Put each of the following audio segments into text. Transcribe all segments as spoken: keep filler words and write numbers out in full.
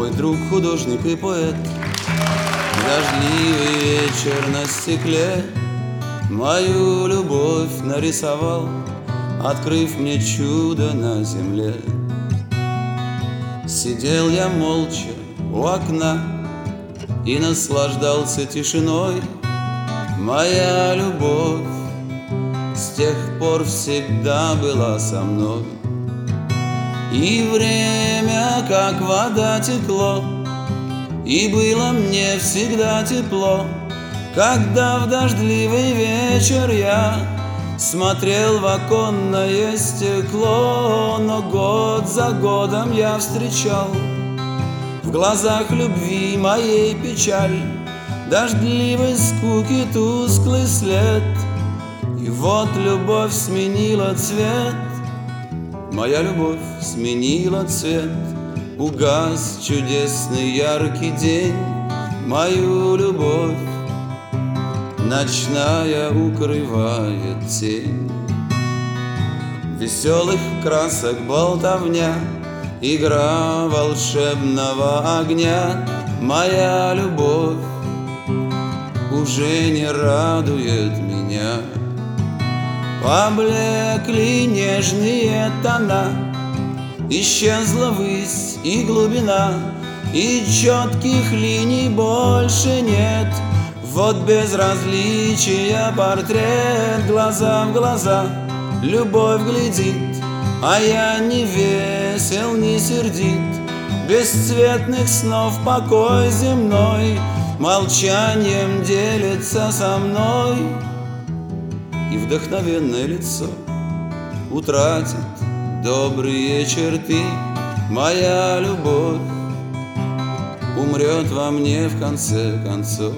мой друг, художник и поэт. Дождливый вечер на стекле мою любовь нарисовал, открыв мне чудо на земле. Сидел я молча у окна и наслаждался тишиной. Моя любовь с тех пор всегда была со мной. И время, как вода, текло, и было мне всегда тепло, когда в дождливый вечер я смотрел в оконное стекло. Но год за годом я встречал в глазах любви моей печаль, дождливой скуки тусклый след. И вот любовь сменила цвет, моя любовь сменила цвет. Угас чудесный яркий день, мою любовь ночная укрывает тень. Веселых красок болтовня, игра волшебного огня. Моя любовь уже не радует меня. Поблекли нежные тона, исчезла высь и глубина, и четких линий больше нет. Вот безразличия портрет, глаза в глаза любовь глядит, а я не весел, не сердит. Бесцветных снов покой земной молчанием делится со мной. И вдохновенное лицо утратит добрые черты. Моя любовь умрет во мне в конце концов.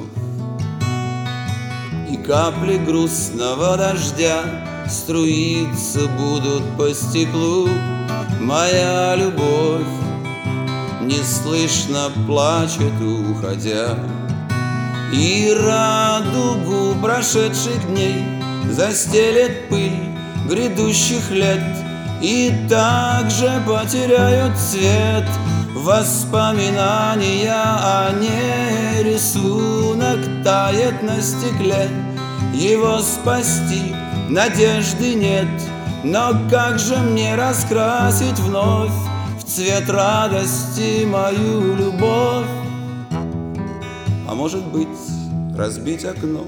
И капли грустного дождя струиться будут по стеклу. Моя любовь неслышно плачет, уходя. И радугу прошедших дней застелет пыль грядущих лет, и также потеряют цвет воспоминания о ней. Рисунок тает на стекле, его спасти надежды нет. Но как же мне раскрасить вновь в цвет радости мою любовь? А может быть, разбить окно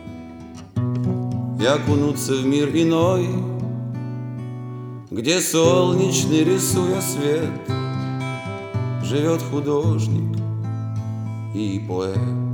и окунуться в мир иной, где солнечный, рисуя свет, живет художник и поэт.